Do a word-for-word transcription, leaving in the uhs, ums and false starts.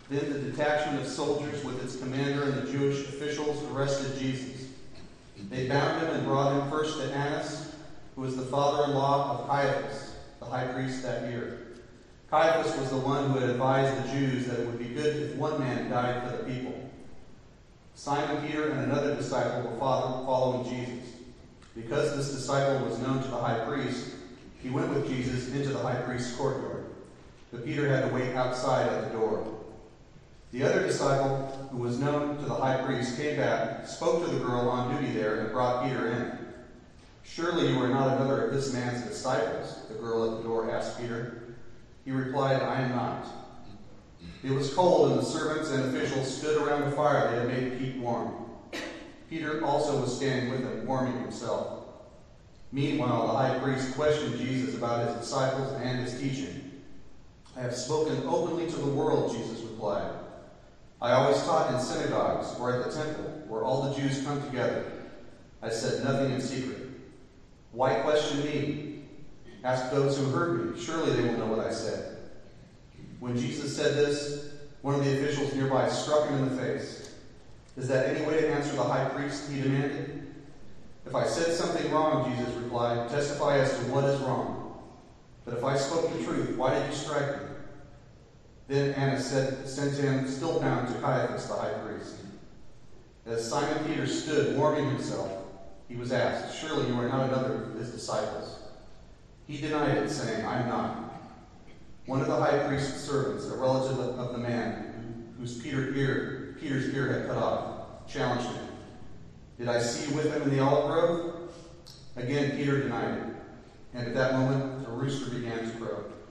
Then the detachment of soldiers with its commander and the Jewish officials arrested Jesus. They bound him and brought him first to Annas, who was the father-in-law of Caiaphas, the high priest that year. Caiaphas was the one who had advised the Jews that it would be good if one man died for the people. Simon Peter and another disciple were following Jesus. Because this disciple was known to the high priest, he went with Jesus into the high priest's courtyard. But Peter had to wait outside at the door. The other disciple, who was known to the high priest, came back, spoke to the girl on duty there, and brought Peter in. "Surely you are not another of this man's disciples?" the girl at the door asked Peter. He replied, "I am not." It was cold, and the servants and officials stood around the fire they had made to keep warm. Peter also was standing with them, warming himself. Meanwhile, the high priest questioned Jesus about his disciples and his teaching. "I have spoken openly to the world," Jesus replied. "I always taught in synagogues or at the temple, where all the Jews come together. I said nothing in secret. Why question me? Ask those who heard me. Surely they will know what I said." When Jesus said this, one of the officials nearby struck him in the face. "Is that any way to answer the high priest?" he demanded. "If I said something wrong," Jesus replied, "testify as to what is wrong. But if I spoke the truth, why did you strike me?" Then Annas said, sent him, still bound, to Caiaphas, the high priest. As Simon Peter stood warming himself, he was asked, "Surely you are not another of his disciples?" He denied it, saying, "I am not." One of the high priest's servants, a relative of the man whose Peter ear, Peter's ear had cut off, challenged him. "Did I see you with him in the olive grove?" Again Peter denied it, and at that moment a rooster began to crow.